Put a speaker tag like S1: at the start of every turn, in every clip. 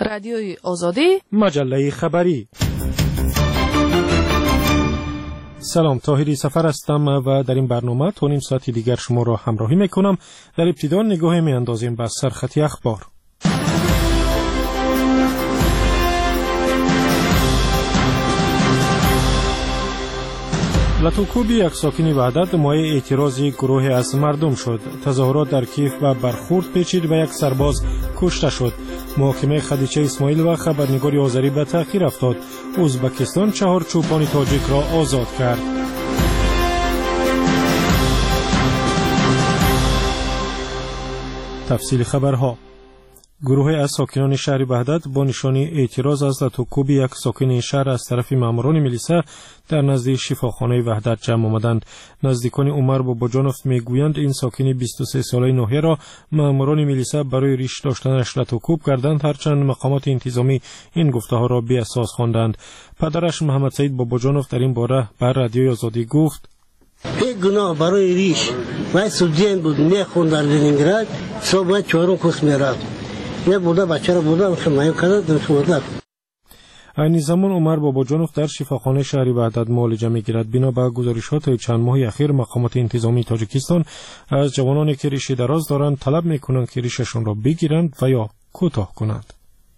S1: رادیوی آزادی،
S2: مجله خبری. سلام، طاهری سفر هستم و در این برنامه تا نیم ساعت دیگر شما را همراهی میکنم. در ابتدا نگاهی میاندازیم به سرخط اخبار. لاتوکوبی یک ساکن وحدت مایه اعتراضی گروه از مردم شد. تظاهرات در کیف و برخورد پیچید و یک سرباز کشته شد. محاکمه خدیجه اسماعیل و خبرنگار آذری به تأخیر افتاد. ازبکستان 4 چوپان تاجیک را آزاد کرد. تفصیل خبرها. گروه از ساکنان شهر وحدت با نشانی اعتراض از لاتوکوبی یک ساکن شهر از طرف ماموران میلیسا در نزد شفاخانه وحدت جمع آمدند. نزدیکان عمر باباجانوف میگویند این ساکن 23 ساله ناحیه را ماموران میلیسا برای ریش داشتنش لاتوکوب کردند، هرچند مقامات انتظامی این گفته‌ها را بی اساس خواندند. پدرش محمد سعید باباجانوف در این باره بر رادیوی آزادی گفت:
S3: یک گناه برای ریش و سودین بود میخوند در لنینگراد صبح 4 کورس میرفت. یه بوده بچه را بوده خمایم کرده در
S2: این زمان عمر باباجانوف در شفاخانه شهر وحدت معالجه میگیرد. بنا به گزارشات چند ماه اخیر مقامات انتظامی تاجیکستان از جوانانی که ریش دراز دارند طلب میکنند که ریششان را بگیرند و یا کوتاه کنند.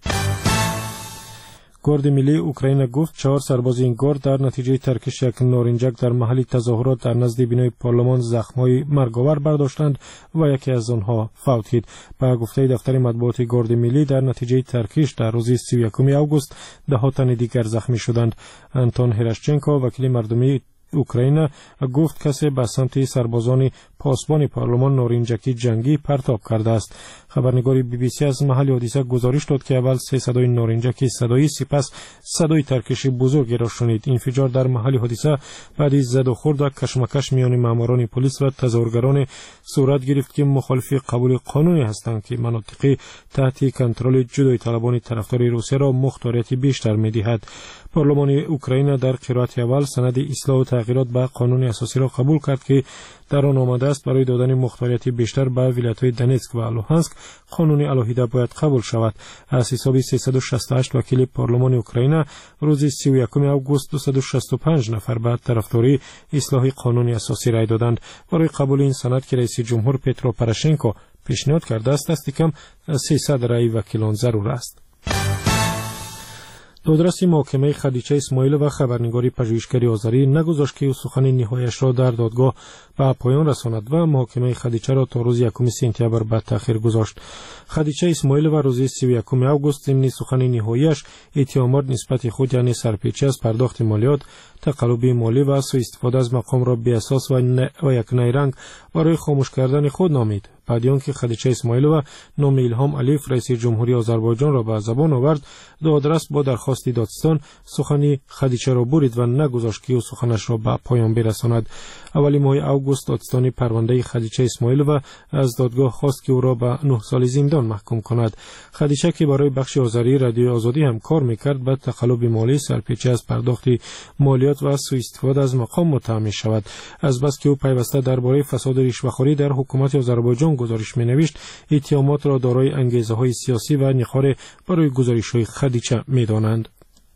S2: گارد ملی اوکراین گفت 4 سرباز این گارد در نتیجه ترکش یک نارنجک در محل تظاهرات در نزد بینای پارلمان زخم‌های مرگاور برداشتند و یکی از آنها فوت شد. به گفته دفتر مطبوعات گارد ملی در نتیجه ترکش در روز 31 آگوست 10 تن دیگر زخمی شدند. انتون هراشچنکو وکیل مردمی اوکراین گفت کسی به سمت سربازان پاسبان پارلمان نارنجکی جنگی پرتاب کرده است. خبرنگار بی بی سی از محل حادثه گزارش داد که اول 3 صدای نارنجکی صدایی، سپس صدای ترکش بزرگی را شنید. انفجار در محل حادثه بعد از زد و خورد و کشمکش میان ماموران پلیس و تظاهرگران صورت گرفت که مخالف قبول قانونی هستند که مناطق تحت کنترل جدای طلبان طرفدار روسیه را مختاریت بیشتر می‌دهد. پارلمان اوکراین در قرائت اول سند اصلاح و تغییرات به قانون اساسی را قبول کرد که در آن آمده است برای دادن مختاریت بیشتر به ولایت‌های دونتسک و لوهانسک قانون علاهیده باید قبول شود. از حساب 368 وکیل پارلمان اوکراین روز 31 آگوست 265 نفر به طرفداری اصلاح قانون اساسی رای دادند. برای قبول این سند که رئیس جمهور پترو پروشنکو پیشنهاد کرده است دست کم 300 رای وکیلان ضرور است. دادرس محاکمه خدیجه اسماعیل و خبرنگاری پژوهشگری آذری نگذاشت که سخن نهاییش را در دادگاه به پایان رساند و محاکمه خدیجه را تا روز 1 سپتامبر به تأخیر گذاشت. خدیجه اسماعیل و روز 31 آگوست ضمن سخن نهاییش اتهامات نسبت خود یعنی سرپیچی از پرداخت مالیات، تقلب مالی و سوء استفاده از مقام را بی اساس و یک نیرنگ برای خاموش کردن خود نامید. بعد آنکه خدیجه اسماعیل و نام الهام علیف رئیس جمهوری آذربایجان را به زبان آورد، دادرس با درخواست دادستان سخن خدیجه را برید و نگذاشت که او سخنش را به پایان برساند. اولی ماه آگوست دادستان پرونده خدیجه اسماعیل و از دادگاه خواست که او را به 9 سال زندان محکوم کند. خدیجه که برای بخش آذری رادیوی آزادی هم کار میکرد به تقلب مالی، سرپیچی از پرداخت مالیات و سوء استفاده از مقام متهم می شود. از بس که او پیوسته درباره فساد رشوه‌خوری در حکومت آذربایجان گزارش می نوشت، اتهامات را دارای انگیزه های سیاسی و نخاره برای گزارش های خدیجه می دانند.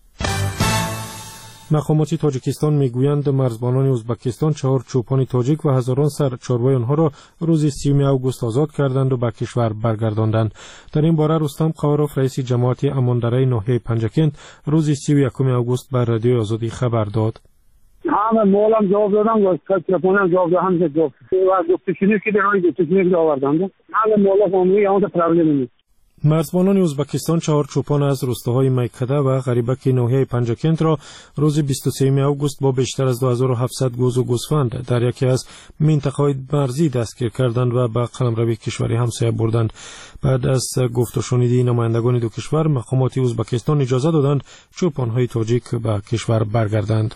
S2: مقامات تاجیکستان میگویند مرزبانان ازبکستان 4 چوپان تاجیک و هزاران سر چارپای آنها را روز 30 آگوست آزاد کردند و به کشور برگرداندند. در این باره رستم قواروف رئیس جماعت اماندرای ناحیه پنجکند روز 31 آگوست بر رادیوی آزادی خبر داد.
S4: همه مولم جواب دادم و تلفنم جواب دادم که جواب و گفتشینی که درای گفتشینی آوردند. همه مولا فامیلی اون پرابلم نیست.
S2: مرزبانان ازبکستان 4 چوپان از روستاهای میکده و غریبک ناحیه پنجکند را روز 23 آگوست با بیشتر از 2700 گوز و گوسفند در یکی از منطقه‌های مرزی دستگیر کردند و به قلمروی کشوری همسایه بردند. بعد از گفت و شنیدی نمایندگان دو کشور، مقامات ازبکستان اجازه دادند چوپان‌های تاجیک به کشور برگردند.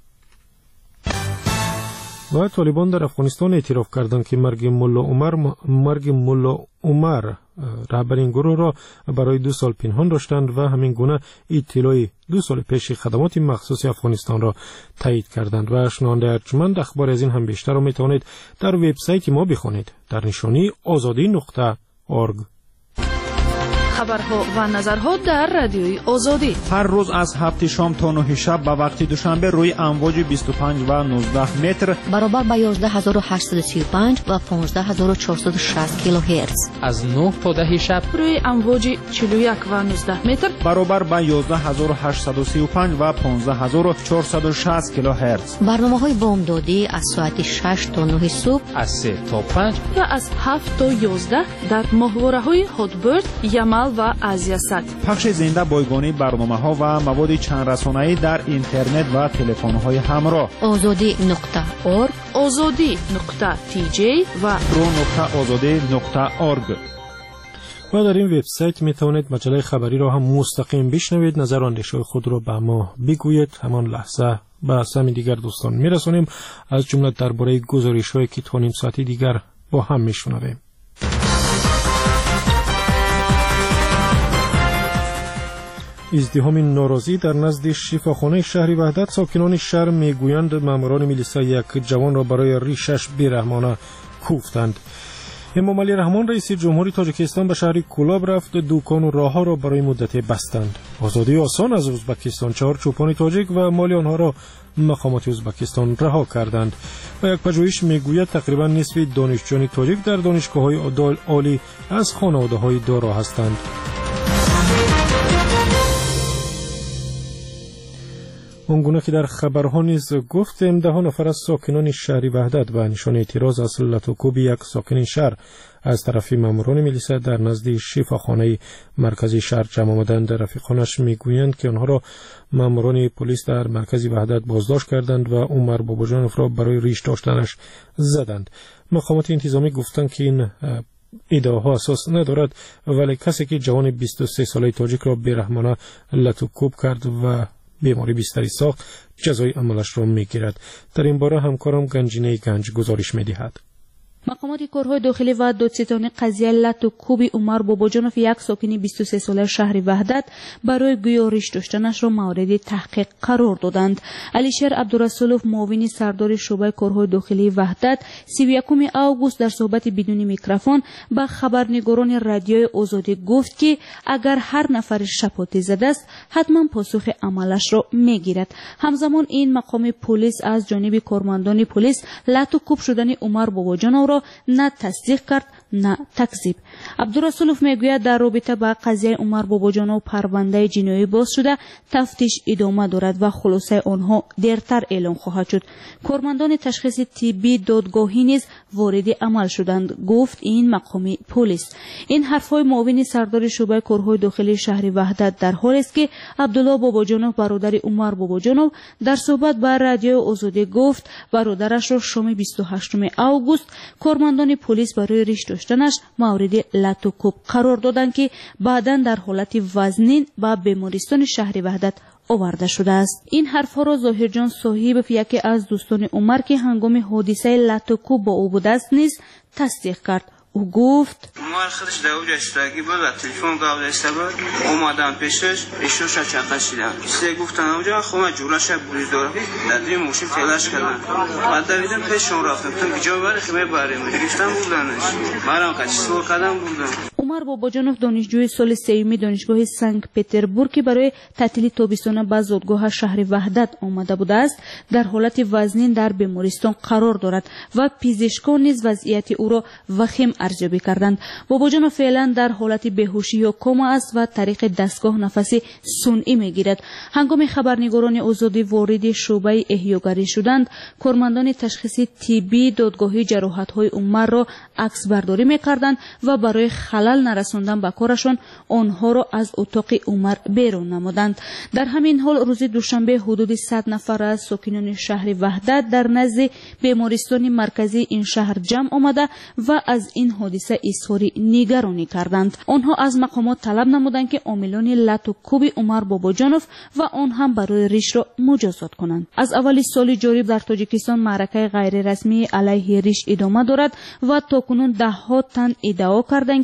S2: و طالبان در افغانستان اعتراف کردند که مرگ ملا عمر رهبر این گروه را برای 2 سال پنهان داشتند و همین گونه اطلاعی 2 سال پیش خدمات مخصوص افغانستان را تایید کردند. و شنونده ارجمند اخبار از این هم بیشتر را میتوانید در وبسایت ما بخوانید در نشانی azadi.org.
S1: خبرها و نظرها در رادیوی آزادی.
S5: هر روز از 7 شام تا 9 شب به وقت دوشنبه روی امواج 25 و 19 متر
S6: برابر با 11835 و 15460 کیلوهرتز.
S7: از 9 تا 10 شب
S1: روی امواج 41 و 19 متر
S5: برابر با 11835 و 15460 کیلوهرتز.
S6: برنامه‌های بامدادی از ساعت 6 تا 9 صبح،
S7: از 3 تا 5
S1: و از 7 تا 11 در ماهواره‌های هاتبرد، یمل و آزیاسات.
S5: پخش زنده بایگانی برنامه‌ها و مواد چند رسانه‌ای در اینترنت و تلفن‌های همراه.
S6: azadi.org،
S1: azadi.tj و
S5: pro.azadi.org.
S2: و در این وبسایت می توانید مجله خبری را هم مستقیم بشنوید، نظر و اندیشه خود را به ما بگویید. همان لحظه به سهم دیگر دوستان میرسانیم، از جمله درباره گزارش‌هایی که تا نیم ساعتی دیگر با هم میشنویم. ازدحام ناراضی در نزد شفاخانه شهر وحدت. ساکنان شهر میگویند ماموران میلیسا یک جوان را برای ریشش بی‌رحمانه کوفتند. امام علی رحمان رئیس جمهوری تاجیکستان به شهر کولاب رفت، دکان و راه‌ها را برای مدتی بستند. آزادی آسان از ازبکستان 4 چوپان تاجیک و مالی آنها را مقامات ازبکستان رها کردند. و یک پژوهش میگوید تقریبا نصف دانشجویان تاجیک در دانشگاه‌های عالی از خانواده‌های دارا هستند. اونگونه که در خبرها نیز گفتیم، 10 نفر از ساکنان شهر وحدت به نشان اعتراض از لطوکوب یک ساکن شهر از طرف ماموران میلیسا در نزد شفاخانه مرکزی شهر جمع آمدند. رفیقانش میگویند که آنها را ماموران پلیس در مرکز وحدت بازداشت کردند و عمر باباجانوف را برای ریش داشتنش زدند. مقامات انتظامی گفتند که این ادعاها اساس ندارد، ولی کسی که جوان 23 ساله تاجیک را بی‌رحمانه لطوکوب کرد و بیماری بستری ساخت جزای عملش را میگیرد. در این باره همکارم گنجینه گنج گزارش میدهد.
S8: مقامات کارهای داخلی و دادستانی قضیه لطوکوب عمر باباجانوف یک ساکن 23 ساله شهر وحدت برای گزارش داشتنش را مورد تحقیق قرار دادند. علیشیر عبدالرسولوف معاون سردار شعبه کارهای داخلی وحدت 31 آگوست در صحبت بدون میکروفون به خبرنگاران رادیوی آزادی گفت که اگر هر نفر شپاتی زده است حتما پاسخ عملش را میگیرد. همزمان این مقام پلیس از جانب کارمندان پلیس لطوکوب شدن عمر باباجانوف را نه تصدیق کرد نه تکذیب. عبدالرسولوف میگوید در رابطه با قضیه عمر باباجانوف پرونده جنایی باز شده، تفتیش ادامه دارد و خلاصه آنها دیرتر اعلام خواهد شد. کارمندان تشخیص طبی دادگاهی نیز وارد عمل شدند، گفت این مقام پلیس. این حرفهای معاون سردار شعبه کارهای داخلی شهر وحدت در حالی است که عبدالله باباجانوف برادر عمر باباجانوف در صحبت با رادیو آزادی گفت برادرش را شام 28 آگوست کارمندان پلیس برای ریش داشتنش مورد لطوکوب قرار دادند که بعداً در حالت وزنین به بیمارستان شهر وحدت آورده شده است. این حرفها را ظاهرجان صاحب یکی از دوستان عمر که هنگام حادثه لطوکوب با او بوده است نیز تصدیق کرد. او گفت
S9: عمر خودش در اوج استراگی بود و تلفن قابل استباد اومدم پیشش ایشوش چقشیدم سه گفتن اونجا خودم جولش بریز دارم در این موشیم تلاش کردم بعد دویدم پیشون رفتم تو کجا بری خمه بریم گفتم بودنش مرام کچی سور کردم بودم.
S8: عمر باباجانوف دانشجوی سال سوم دانشگاه سنت پتربورگ که برای تعطیل تابستانه به زادگاه شهر وحدت آمده بوده است در حالت وزنین در بیمارستان قرار دارد و پزشکان نیز وضعیت او را وخیم ارزیابی کردند. باباجانوف فعلا در حالت بیهوشی یا کما است و طریق دستگاه نفسی صنعی میگیرد. هنگام خبرنگاران آزادی وارد شعبه احیاگری شدند، کارمندان تشخیص طبی دادگاهی جراحت‌های عمر را عکس برداری میکردند و برای خلل نرساندن به کارشان آنها را از اتاق عمر بیرون نمودند. در همین حال روز دوشنبه حدود 100 نفر از ساکنان شهر وحدت در نزد بیمارستان مرکزی این شهر جمع آمده و از این حادثه اظهار نگرانی کردند. آنها از مقامات طلب نمودند که عاملان لطوکوب عمر باباجانوف و آن هم برای ریش را مجازات کنند. از اول سال جاری در تاجیکستان معرکه غیر رسمی علیه ریش ادامه دارد و تاکنون 10 تن ادعا کردند که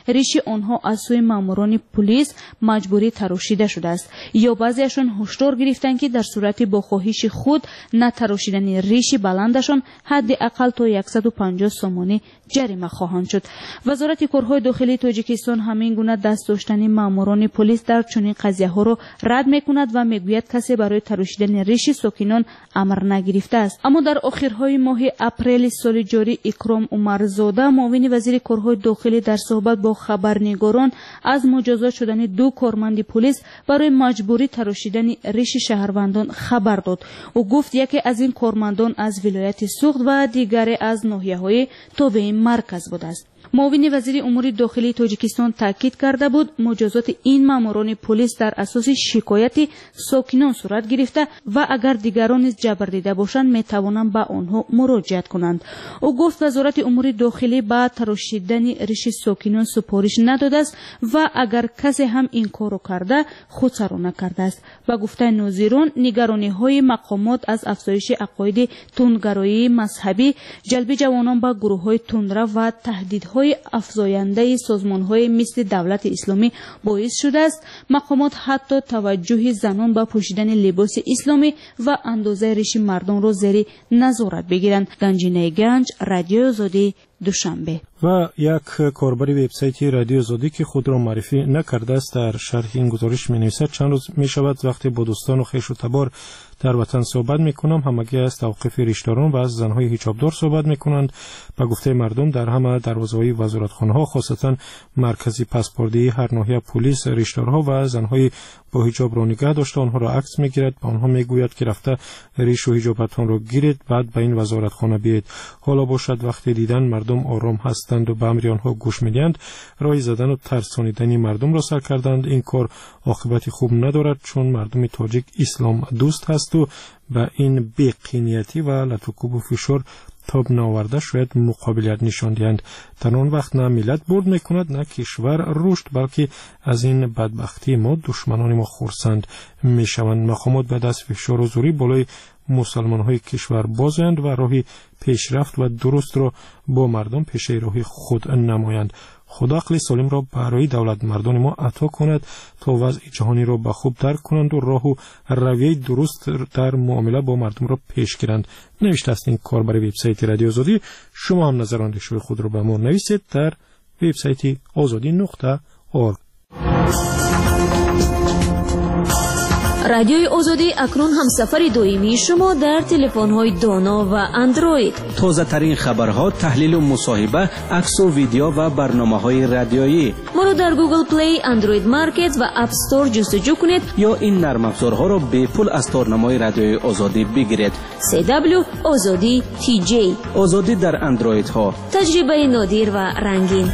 S8: ریش آنها از سوی ماموران پلیس مجبوری تراشیده شده است یا بعضیشان هشدار گرفتند که در صورت با خواهش خود نتراشیدن ریش بلندشان حداقل تا 150 سومانی جریمه خواهند شد. وزارت کارهای داخلی تاجیکستان همین گونه دست داشتن ماموران پلیس در چنین قضیه ها را رد میکند و میگوید کسی برای تراشیدن ریش ساکنان امر نگرفته است. اما در آخرهای ماه اپریل سال جاری اکرام عمرزاده معاون وزیر کارهای داخلی در صحبت با خبرنگاران از مجازات شدن 2 کارمند پلیس برای مجبوری تراشیدن ریش شهروندان خبر داد. او گفت یکی از این کارمندان از ولایت سوخت و دیگری از ناحیه‌های تابع مرکز بوده است. معاون وزیر امور داخلی تاجیکستان تاکید کرده بود مجازات این ماموران پلیس در اساس شکایت ساکنان صورت گرفته و اگر دیگران نیز جبر دیده باشند می توانند به آنها مراجعت کنند. او گفت وزارت امور داخلی به تراشیدن ریش ساکنان سپارش نداده است و اگر کسی هم این کارو کرده خودسرا نکرده است. با گفته ناظران نگرانی های مقامات از افزایش عقاید تندگرایی مذهبی، جلب جوانان به گروه های تندرو و تهدیدهای افزاینده سازمان‌های مثل دولت اسلامی باعث شده است مقامات حتی توجه زنان به پوشیدن لباس اسلامی و اندازه ریش مردان را زیر نظارت بگیرند. گنجینه گنج، رادیو آزادی، دوشنبه.
S2: و یک کاربر وبسایت رادیو آزادی که خود را معرفی نکرده است در شرح این گزارش می‌نویسد چند روز می‌شود وقتی با دوستان و خویش و تبار در وطن صحبت می‌کنم همگی از توقیف ریشداران و از زن‌های حجابدار صحبت می‌کنند. به گفته مردم در همه دروازه‌های وزارتخانه‌ها خاصتاً مرکزی پاسپورتی هر ناحیه پلیس ریشدارها و زن‌های با حجاب را نگاه داشته آنها را عکس می‌گیرد، به آنها می‌گوید که رفته ریش و حجابتان را گیرید بعد به این وزارتخانه بیایید. حالا باشد وقتی دیدن مردم آرام هستند و به امر آنها گوش می‌دهند راه زدن و ترسانیدن مردم را سر کردند. این کار عاقبت خوب ندارد چون مردم تاجیک اسلام دوست هست و به این بی‌قینیتی و لطف‌وکوب و فشار تاب نآورده شاید مقابلیت نشان دهند. در آن وقت نه ملت برد میکند نه کشور رشد، بلکه از این بدبختی ما دشمنان ما خرسند میشوند. مقامات بعد از فشار و زوری بالای مسلمان های کشور بازند و راهی پیشرفت و درست را با مردم پیش راه خود نمایند. خدا عقل سالم را برای دولت مردان ما عطا کند تا وضع جهانی را به خوب درک کنند و راه و رویه درست در معامله با مردم را پیش گیرند. نوشته است این کار برای وبسایت رادیو آزادی. شما هم نظر اندیشه خود را به ما نویسید در وبسایت azadi.org.
S10: رادیوی آزادی اکنون هم سفر دائمی شما در تلفن‌های دانا و اندروید.
S11: تازه ترین خبرها، تحلیل و مصاحبه، عکس و ویدیو و برنامه‌های رادیویی.
S10: ما را در گوگل پلی، اندروید مارکت و اپ استور جستجو کنید
S11: یا این نرم افزارها را به پول از تارنمای رادیوی آزادی بگیرید.
S10: CW آزادی TJ.
S11: آزادی در اندروید ها.
S10: تجربه نادر و رنگین.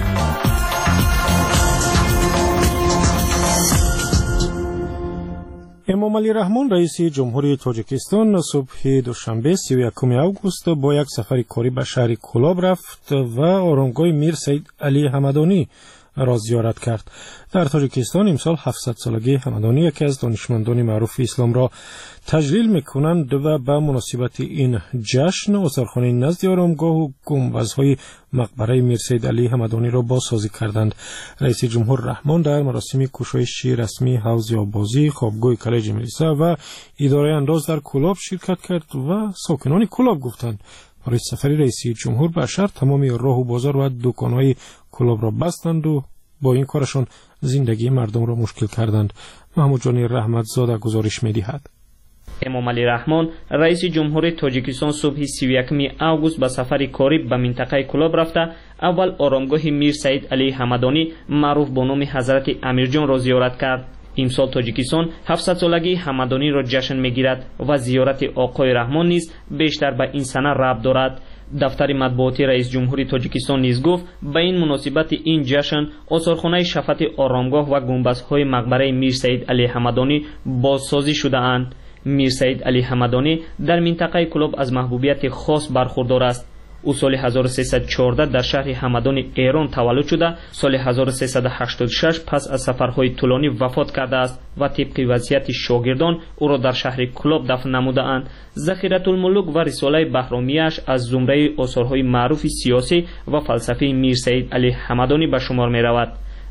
S2: امام علی رحمان رئیس جمهوری تاجیکستان صبح دوشنبه 31 اوگوست با یک سفر کاری به شهر کولاب رفت و آرامگاه میر سید علی حمدانی را زیارت کرد. در تاجیکستان امسال 700 سالگی حمدانی یکی از دانشمندان معروف اسلام را تجلیل می‌کنند و به مناسبت این جشن آثارخانه نزد آرامگاه و گنبدهای مقبره میر سید علی حمدانی را بازسازی کردند. رئیس جمهور رحمان در مراسم گشایش رسمی حوض آبازی، خوابگاه کالج ملیسا و اداره انداز در کولاب شرکت کرد و ساکنان کولاب گفتند برای سفر رئیس جمهور به شهر تمام راه و بازار و دکان‌های کولاب را بستند و با این کارشان زندگی مردم را مشکل کردند. محمود جانی رحمتزاده گزارش می‌دهد.
S12: امام علی رحمان رئیس جمهور تاجیکستان صبح 31 اوگوست به سفر کاری به منطقه کولاب رفته اول آرامگاه میر سید علی حمدانی معروف با نام حضرت امیرجان را زیارت کرد. امسال تاجیکستان 700 سالگی حمدانی را جشن می‌گیرد و زیارت آقای رحمان نیز بیشتر به این سنه ربط دارد. دفتر مطبوعاتی رئیس جمهوری تاجیکستان نیز گفت به این مناسبت این جشن آثارخانه شفت آرامگاه و گنبدهای مقبره میر سید علی حمدانی بازسازی شده اند. میر سید علی حمدانی در منطقه کولاب از محبوبیت خاص برخوردار است. او سال 1314 در شهر حمدان ایران تولد شده سال 1386 پس از سفرهای طولانی وفات کرده است و طبق وصیت شاگردان او را در شهر کولاب دفن نموده اند. ذخیرة الملوک و رساله بهرامیش از زمره آثارهای معروف سیاسی و فلسفی میر سید علی حمدانی به شمار می رود.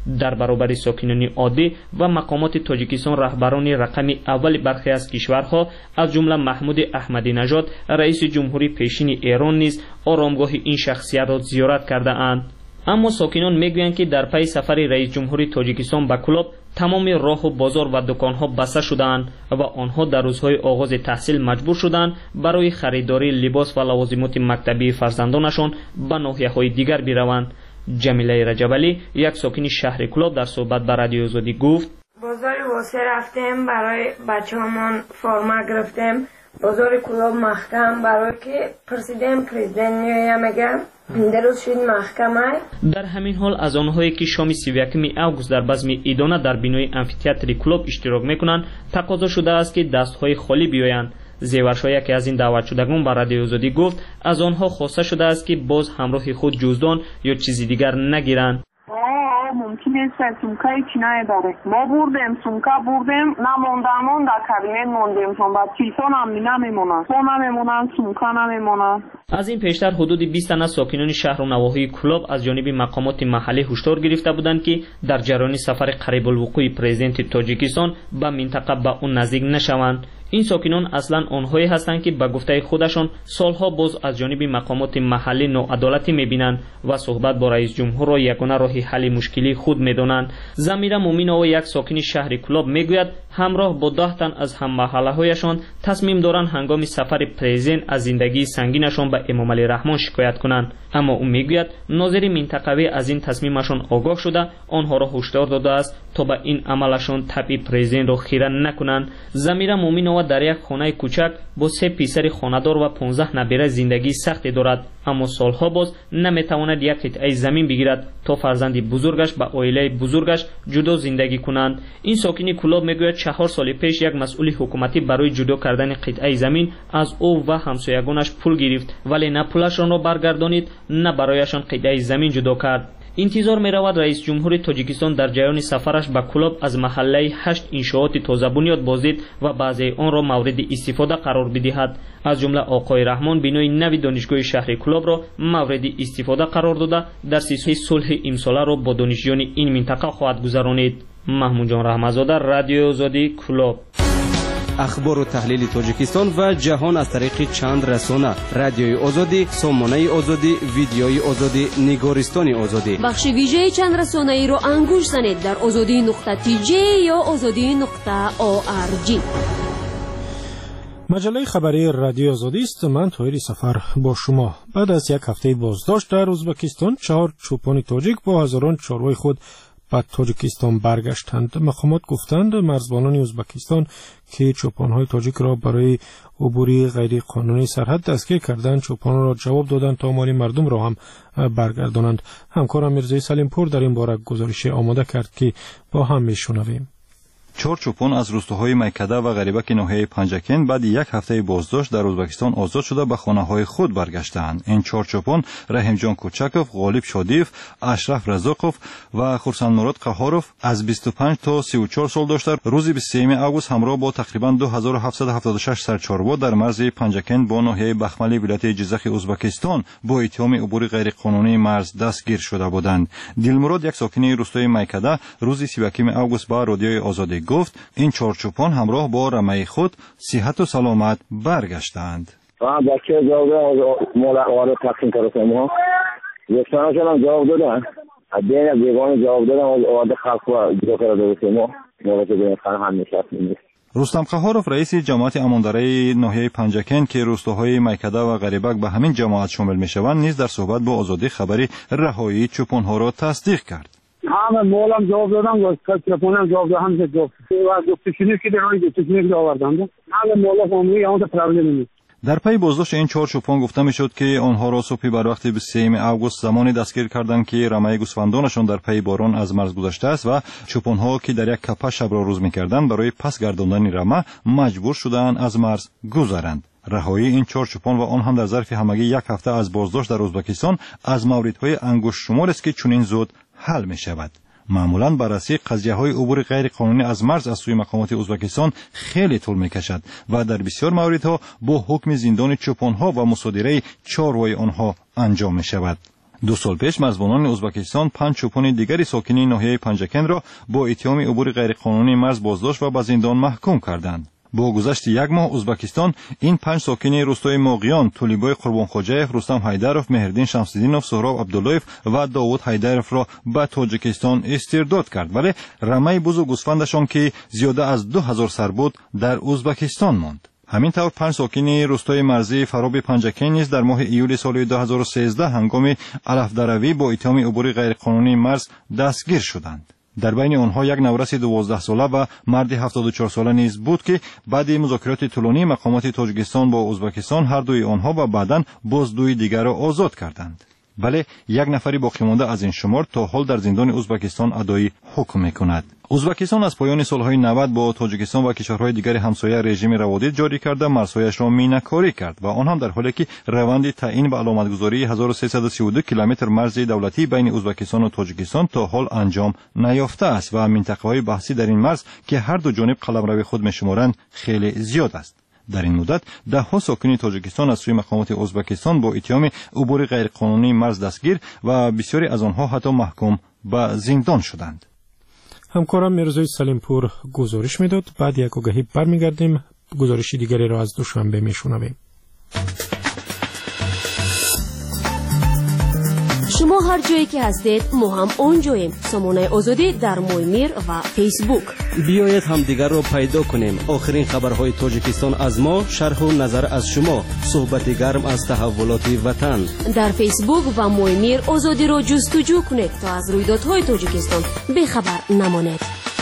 S12: در برابر ساکنان عادی و مقامات تاجیکستان رهبران رقم اول برخی از کشورها از جمله محمود احمدی نژاد رئیس جمهوری پیشین ایران نیز آرامگاه این شخصیت را زیارت کرده اند. اما ساکنان میگویند که در پی سفر رئیس جمهوری تاجیکستان به کلوب تمام راه و بازار و دکانها بسته شدند و آنها در روزهای آغاز تحصیل مجبور شدند برای خریداری لباس و لوازمات مکتبی فرزندانشان به ناحیه‌های دیگر بروند. جمیله رجبلی یک ساکن شهر کلوب در صحبت با رادیو آزادی گفت:
S13: بازار واسه رفتیم برای بچه‌هامون فرما گرفتیم. بازار کلوب محکم برای که پرزیدنت میگه درست شد محکمه. در همین حال از آنهایی که شام 31 اوگوست در بزم ایدانه در بینای امفی‌تئاتر کلوب اشتراک میکنند تقاضا شده است که دستهای خالی بیایند. زیورشاه که از این دعوت شدگان بر رادیو آزادی گفت از آنها خواسته شده است که باز همراه خود جزدان یا چیزی دیگر نگیرند.
S14: ممکن است سومکای چینای داره. ما بردیم سومکا بردیم نموندمون در کابینت موندیم چون بعد تلفن هم نمیمونه. فون نمیمونه، سومکا نمیمونه.
S12: از این پیشتر حدود 20 تن از ساکنان شهر و نواحی کلوب از جانب مقامات محلی هشدار گرفته بودند که در جریان سفر قریب الوقوع پرزیدنت تاجیکستان به منطقه به اون نزدیک نشوند. این ساکنان اصلا آنهایی هستند که به گفته خودشان سالها باز از جانب مقامات محلی ناعدالتی میبینند و صحبت با رئیس جمهور را یگانه راه حل مشکلی خود میدانند. زمیره مومینова یک ساکن شهر کلوب میگوید همراه با 10 تن از هم محله هایشان تصمیم دارند هنگام سفر پرزیدنت از زندگی سنگینشان به امام علی رحمان شکایت کنند. اما او میگوید ناظر منطقوی از این تصمیمشان آگاه شده آنها را هشدار داده است تا به این عملشان تبع پرزیدنت را خیره نکنند. زمیره مومینова در یک خانه کوچک با 3 پسر خانه‌دار و 15 نبیره زندگی سختی دارد، اما سالها باز نمیتواند یک قطعه زمین بگیرد تا فرزند بزرگش با عائله بزرگش جدا زندگی کنند. این ساکن کلوب میگوید 4 سال پیش یک مسئول حکومتی برای جدا کردن قطعه زمین از او و همسایگانش پول گرفت، ولی نه پولشان را برگردانید نه برایشان قطعه زمین جدا کرد. انتظار می رود رئیس جمهور تاجیکستان در جریان سفرش به کلوب از محله 8 انشاءات تازه بنیاد بازدید و بعضی آن را مورد استفاده قرار بدهد. از جمله آقای رحمان بینای نوی دانشگاه شهر کلوب را مورد استفاده قرار داده در سیستم صلح امساله را با دانشجویان این منطقه خواهد گذرانید. محمود جان رحمت‌زاده، رادیو آزادی کلوب.
S11: اخبار و تحلیل تاجیکستان و جهان از طریق چند رسانه: رادیوی آزادی، سامانه آزادی، ویدیوی آزادی، نگارستان آزادی.
S10: بخش ویژه چند رسانه ای رو انگوش زنید در azadi.tj یا azadi.org.
S2: مجله خبری رادیو آزادی است. من طاهر سفر با شما. بعد از یک هفته بازداشت در ازبکستان 4 چوپان تاجیک با هزاران چاروای خود به تاجیکستان برگشتند. مقامات گفتند مرزبانان ازبکستان که چوپان‌های تاجیک را برای عبوری غیر قانونی سرحد دستگیر کردند چوپان را جواب دادند تا مال مردم را هم برگردانند. همکارم میرزای سلیمپور در این باره گزارش آماده کرد که با هم میشنویم.
S15: 4 چوپان از روستاهای میکده و غریبک ناحیه پنجکن بعد یک هفته بازداشت در ازبکستان آزاد شده به خانه‌های خود برگشتند. این 4 چوپان رحیمجان کوچکوف، غالب شادیف، اشرف رزاقوف و خورسند مراد قهاروف از 25 تا 34 سال داشتند. روز 23 اوگوست همراه با تقریبا 2776 سرچاروا در مرز پنجکن با ناحیه بخملی ولایت جیزخ ازبکستان با اتهام عبور غیر قانونی مرز دستگیر شده بودند. دلمراد یک ساکن روستای میکده روز 31 اوگوست با رادیوی آزادی گفت این 4 چوپان همراه با رمه خود صحت و سلامت برگشتند.
S4: بچه جواب مال تقسیم کردن ما یکسانشون هم جواب دادن، دین بیگانه جواب دادن و خلق و جدا کرده ما موقع بین خانه هم نشستیم.
S15: رستم قهارов رئیس جماعت امانداری ناحیه پنجکن که روستاهای میکده و غریبک به همین جماعت شامل میشوند نیز در صحبت با آزادی خبری رهایی چوپان‌ها را تصدیق کرد.
S4: همه مولم جواب دادم و چوپانم جواب دادم، همه جواب و گفتشونی که درای گفتشونی که آوردند همه مولا فامیلی اون پرابلم نیست.
S15: در پی بازداشت این 4 چوپان گفته میشد که آنها را صبح بر وقت 23 اوگوست زمانی دستگیر کردند که رمه گوسفندانشان در پی باران از مرز گذشته است و چوپان‌ها که در یک کپه شب را روز می‌کردند برای پس گرداندن رمه مجبور شدند از مرز گذرند. رهایی این 4 چوپان و آن هم در ظرف همگی یک هفته از بازداشت در ازبکستان از موردهای انگشت شمار است که چنین زود حل می‌شود. معمولاً بررسی قضیه‌های عبور غیر قانونی از مرز از سوی مقامات ازبکستان خیلی طول می‌کشد و در بسیار مواردها با حکم زندان چوپان‌ها و مصادره چاروای آنها انجام می‌شود. 2 سال پیش مرزبانان ازبکستان 5 چوپان دیگری ساکنین ناحیه پنجکن را با اتهام عبور غیرقانونی مرز بازداشت و به زندان محکوم کردند. با گذشت 1 ماه ازبکستان این 5 ساکن روستای ماغیان، تولیبای قربانخواجاєв، رستم حیدرов، مهردین شمس‌الدینov، سهراب عبداللهیف و داوود حیدرов را به تاجیکستان استرداد کرد، ولی رمه بزرگ گوسفندشان که زیاده از 2000 سر بود در ازبکستان ماند. همین طور 5 ساکن روستای مرزی فراب پنجکن نیز در ماه ایول سال 2013 هنگام علفدروی با اتهام عبور غیرقانونی مرز دستگیر شدند. در بین آنها یک نورس 12 ساله و مرد 74 ساله نیز بود که بعد مذاکرات طولانی مقامات تاجیکستان با ازبکستان هر دوی آنها و بعداً باز دوی دیگر را آزاد کردند. بله، 1 نفری باقی مانده از این شمار تا حال در زندان ازبکستان ادای حکم میکند. ازبکستان از پایان سالهای 90 با تاجیکستان و کشورهای دیگر همسایه رژیم روادید جاری کرده مرزهایش را مینه‌کاری کرد و آن هم در حالی که روند تعیین و علامتگذاری 1332 کیلومتر مرز دولتی بین ازبکستان و تاجیکستان تا حال انجام نیافته است و منطقه‌های بحثی در این مرز که هر دو جانب قلمرو خود می‌شمارند خیلی زیاد است. در این مدت 10 ساکن تاجیکستان از سوی مقامات ازبکستان با اتهام عبور غیرقانونی مرز دستگیر و بسیاری از آنها حتی محکوم به زندان شدند.
S2: همکارم میرزای سلیمپور گزارش میداد. بعد یک آگهی برمیگردیم، گزارشی دیگری را از دوشنبه میشنویم.
S10: شما هر جایی که هستید ما هم اونجاییم. سامانه آزادی در مویمیر و فیسبوک.
S11: بیایید همدیگر را پیدا کنیم. آخرین خبرهای تاجیکستان از ما، شرح و نظر از شما، صحبت گرم از تحولات وطن.
S10: در فیسبوک و مویمیر آزادی را جستجو کنید تا از رویدادهای تاجیکستان بیخبر نمانید.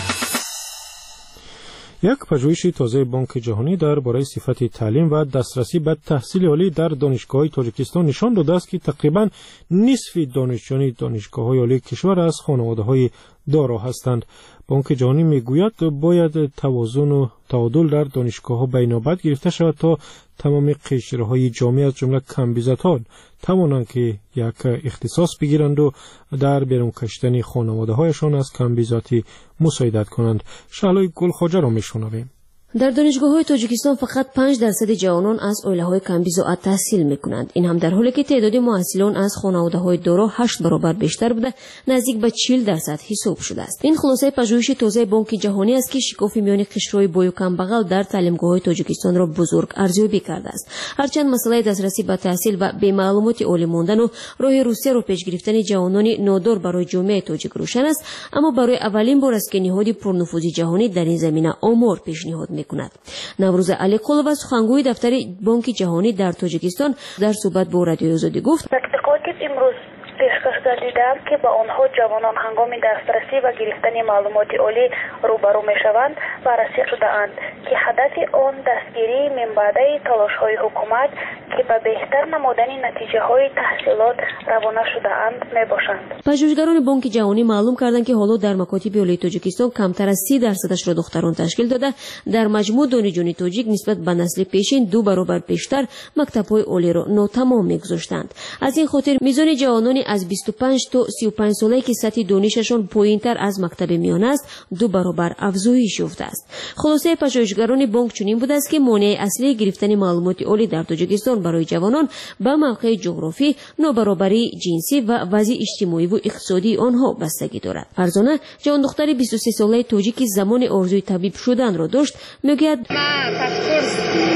S2: یک پژوهش تازه بانک جهانی درباره صفت تعلیم و دسترسی به تحصیل عالی در دانشگاه‌های تاجیکستان نشان داده است که تقریباً نصف دانشجویان دانشگاه‌های عالی کشور از خانواده‌های دارا هستند. بانک جهانی میگوید باید توازن و تعادل در دانشگاه‌ها به نوبت گرفته شود تا تمام قشرهای جامعه از جمله کمبیزتان توانند که یک اختصاص بگیرند و در بیرون کشیدن خانواده‌هایشان از کمبیزاتی مساعدت کنند. شعلای گلخواجه را میشنویم.
S10: در دانشگاه‌های تاجیکستان فقط 5% جوانان از عائله‌های کمبیزاعت تحصیل می‌کنند. این هم در حالی که تعداد محصلان از خانواده‌های دارا 8 برابر بیشتر بوده، نزدیک به 40% حساب شده است. این خلاصه پژوهش تازه بانک جهانی است که شکاف میان قشرهای بوی و کمبغل در تعلیمگاه‌های تاجیکستان را بزرگ ارزیابی کرده است. هرچند مسئله دسترسی به تحصیل و به معلومات عالی ماندن و راه روسیه را پیش گرفتن جوانان نادار برای جامعه تاجیک روشن است، اما برای اولین بار است که نهاد پرنفوذ جهانی در این زمینه آمار پیشنهاد می‌کند. نوروز علیقلووا سخنگوی دفتر بانک جهانی در تاجیکستان در صحبت با رادیوی آزادی گفت:
S16: امروز پیشکش گردیده‌اند که با آنها جوانان هنگام دسترسی و گرفتن معلومات عالی روبرو می‌شوند و رسید شده‌اند که هدف آن دستگیری منبعد تلاش‌های حکومت که به بهتر نمودن نتیجه‌های تحصیلات روانه شده‌اند میباشند.
S10: پژوهشگران بانک جهانی معلوم کردند که حالا در مکاتب عالی تاجیکستان کمتر از 30% را دختران تشکیل داده، در مجموع دانشجویان تاجیک نسبت به نسل پیشین 2 برابر بیشتر مکتب‌های عالی را ناتمام می‌گذاشتند. از این خاطر میزان جوانانی از 25 تا 35 ساله که سطح دانششان پایین‌تر از مکتب میانه است 2 برابر افزایش یافته است. خلاصه پژوهشگران بانک چنین بوده است که مانع اصلی گرفتن معلومات عالی در تاجیکستان برای جوانان به موقع جغرافی، نابرابری جنسی و وضع اجتماعی و اقتصادی آنها بستگی دارد. فرزانه، جوان دختر 23 ساله تاجیک که زمان آرزوی طبیب شدن را داشت، میگوید:
S17: من پاسپورت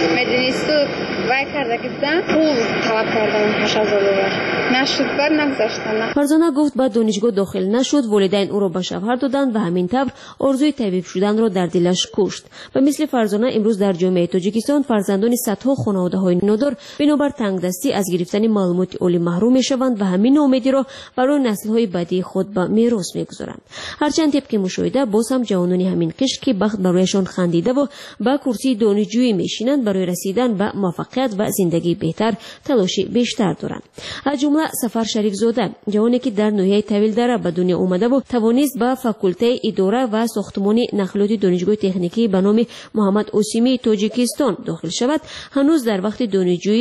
S17: مدرسه وای کرده بودم، پول طلب کردم 8000 دلار. نشد، بر نگذاشتن.
S10: فرزانه گفت بعد دانشگاه داخل نشد، والدین او را به شوهر دادند و همین طور آرزوی طبیب شدن را در دلش کشت. و مثل فرزانه امروز در جامعه تاجیکستان فرزندان صدها خانواده‌های نادار بنابر تنگدستی از گرفتن معلومات عالی محروم میشوند و همین امیدی را برای نسل‌های بعدی خود به میراث میگذارند. هرچند طبق مشاهده باز هم جوانان همین قشر که بخت برایشان خندیده و با کرسی دانشجویی میشینند برای رسیدن به موفقیت و زندگی بهتر تلاش بیشتر دارند. از جمله سفر شریف زاده، جوانی که در ناحیه طویل دره به دنیا آمده و توانست به فاکولته اداره و ساختمان نقلات دانشگاه تکنیکی به نام محمد اوسیمی تاجیکستان داخل شود، هنوز در وقت دانشجویی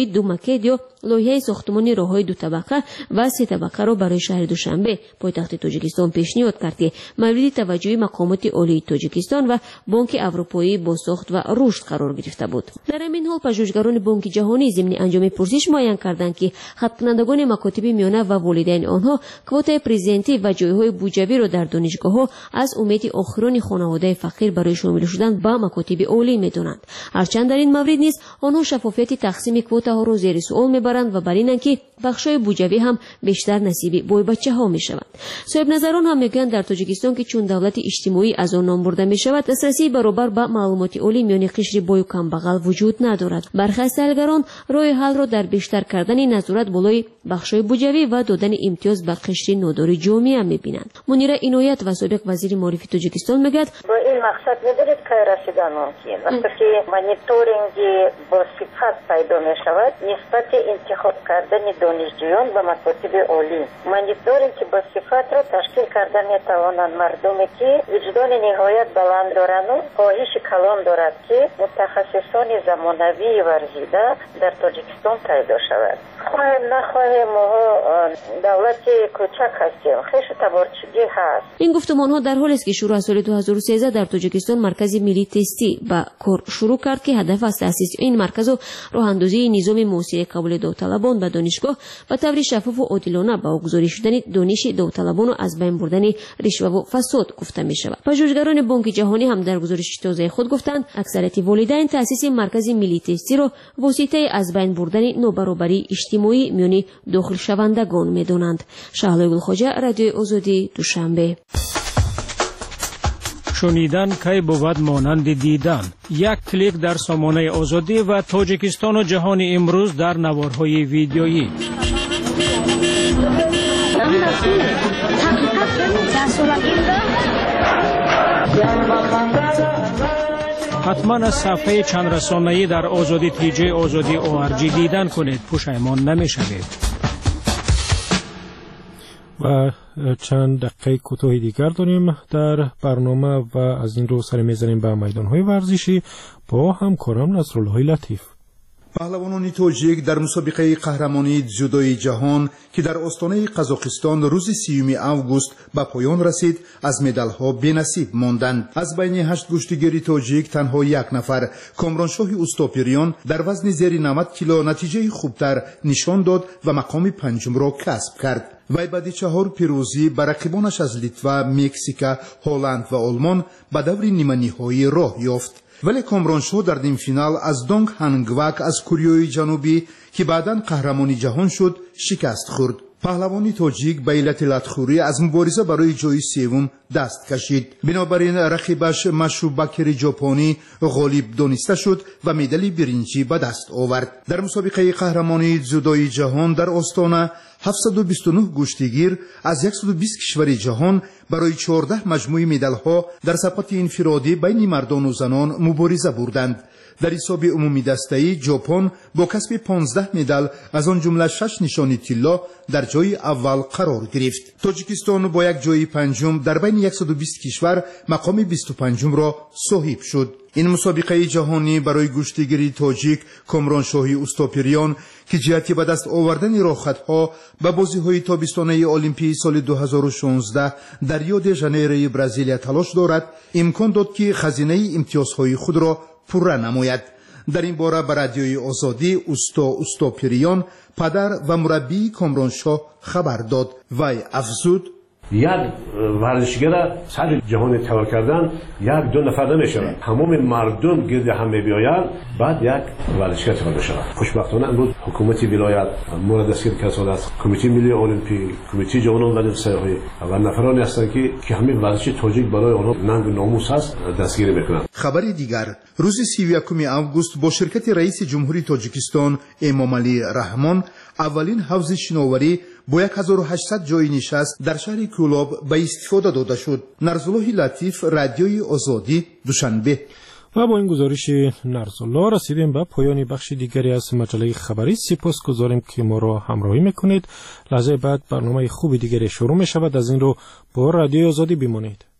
S10: طراحی 2 مکد یا لایحه ساختمان راههای 2 طبقه و 3 طبقه را برای شهر دوشنبه پایتخت تاجیکستان پیشنهاد کرد که مورد توجه مقامات عالی تاجیکستان و بانک اروپایی با ساخت و رشد قرار گرفته بود. در همین حال پژوهشگران بانک جهانی ضمن انجام پرسش معین کردند که خط کنندگان مکاتب میانه و والدین آنها کوتای پرزنتی و جایهای بودجوی را در دانشگاه‌ها از امید آخران خانواده فقیر برای شامل شدن به مکاتب عالی می‌دانند. هرچند در این مورد نیز آنها شفافیت تقسیم کوتاها را زیر سوال می‌برند و بر اینند که بخش‌های بودجوی هم بیشتر نصیب بوی بچه‌ها می‌شوند. صاحب نظران هم میگویند در تاجیکستان که چون دولت اجتماعی از آن نام برده می‌شود، دسترسی برابر به معلومات عالی میان قشر بای و کمبغل وجود ندارد. برخی از تحلیلگران راه حل را در بیشتر کردن نظارت بالای بخش‌های بودجوی و دادن امتیاز به قشر نادار جامعه می‌بینند. منیره عنایت و سابق وزیر معرفی تاجیکستان میگوید
S18: با این مقصد ندارد که رسیدن ممکن وقتی مانیتورینگ با صفت پیدا می‌شود نسبت انتخاب کردن دانشجویان به مکاتب عالی. مانیتورینگ که با صفت را تشکیل کرده می‌توانند مردمی که وجدان نهایت بلند دارند و خواهش کلان دارد که متخصصان زمانوی ورزیده در تاجیکستان پیدا شود. خواهیم نخواهیم ما دولت کوچک هستیم، خیش تبارچگی هست.
S10: این گفتمان‌ها در حالی است که شروع از سال 2013 در تاجیکستان مرکز ملی تستی به کار شروع کرد که هدف از تأسیس این مرکز و راه‌اندازی نظام موثر قبول داوطلبان به دانشگاه و طور شفاف و عادلانه به واگذاری شدن دانش داوطلبان و از بین بردن رشوه و فساد گفته می‌شود. پژوهشگران بانک جهانی هم در گزارش تازه خود گفتند اکثریت والدین تأسیس مرکز ملی تستی را واسطه از بین بردن نابرابری اجتماعی میان داخل شوندگان می‌دانند. شهلا گلخواجه، رادیوی آزادی، دوشنبه.
S2: شنیدن کی بود مانند دیدن. یک کلیک در سامانه آزادی و تاجیکستان و جهان امروز در نوارهای ویدیویی. حتما از صفحه چند رسانه‌ای در آزادی تیجی آزادی ORG دیدن کنید، پشیمان نمی‌شوید. و چند دقیقه کوتاهی دیگر داریم در برنامه و از این رو سر میزنیم به میدان‌های ورزشی با همکارم نصرالله لطیف.
S19: پهلوانان تاجیک در مسابقه قهرمانی جودوی جهان که در استانه قزاقستان روز 30 آگوست به پایان رسید از مدال‌ها بی‌نصیب ماندند. از بین 8 گشتیگیر تاجیک تنها یک نفر کامرانشاه اوستاپیریان در وزن زیر 90 کیلو نتیجه خوبتر نشان داد و مقام پنجم را کسب کرد. وی بعد 4 پیروزی بر رقیبانش از لیتوا، مکزیک، هلند و آلمان به دور نیمه نهایی راه یافت. ولی کامرانشاه در نیم فینال از دونگ هانگواک از کوریای جنوبی که بعداً قهرمان جهان شد شکست خورد. پهلوانی تاجیک به علت لطخوری از مبارزه برای جای سوم دست کشید. بنابراین رقیبش مشوبکر ژاپنی غالب دانسته شد و مدال برنجی به دست آورد. در مسابقه قهرمانی جودوی جهان در آستانه 729 گشتیگیر از 120 کشور جهان برای 14 مجموعه مدال‌ها در سبقت انفرادی بین مردان و زنان مبارزه بردند. در حساب عمومی دسته‌ای ژاپن با کسب 15 مدال از آن جمله 6 نشانی طلا در جای اول قرار گرفت. تاجیکستان با یک جای پنجم در بین 120 کشور مقام 25 را صاحب شد. این مسابقه جهانی برای گشتیگیری تاجیک کامرانشاهی اوستاپیریان که جهتی به دست آوردن راهخطها به بازی‌های تابستانه المپیک سال 2016 در ریو د ژانیرو برزیل تلاش دارد، امکان داد که خزینه امتیازهای خود را پوره نماید. در این باره به رادیوی آزادی اوستاپیریان پدر و مربی کامرانشاه خبر داد. وی افزود:
S20: یک ورزشگر سر جهان توا کردن یک دو نفر نمیشه، تمام مردم گرد هم میبیاید بعد یک ورزشگر توا بشه. خوشبختانه امروز حکومت ولایت مورد دستگیر کسان است، کمیته ملی المپیک، کمیته جوانان و سیاحی و نفرانی هستند که همین ورزش تاجیک برای آنها ننگ و ناموس است دستگیری میکنند.
S19: خبر دیگر: روز 31 آگوست با شرکت رئیس جمهوری تاجیکستان امامعلی رحمان اولین حوض شناوری با 1800 جای نشست در شهر کولاب به استفاده داده شد. نصرالله لطیف، رادیوی آزادی، دوشنبه.
S2: و با این گزارش نرزالله رسیدیم به پایان بخش دیگری از مجله خبری. سپاسگزاریم که ما را همراهی میکنید. لحظه بعد برنامه خوب دیگری شروع می شود. از این رو با رادیوی آزادی بمانید.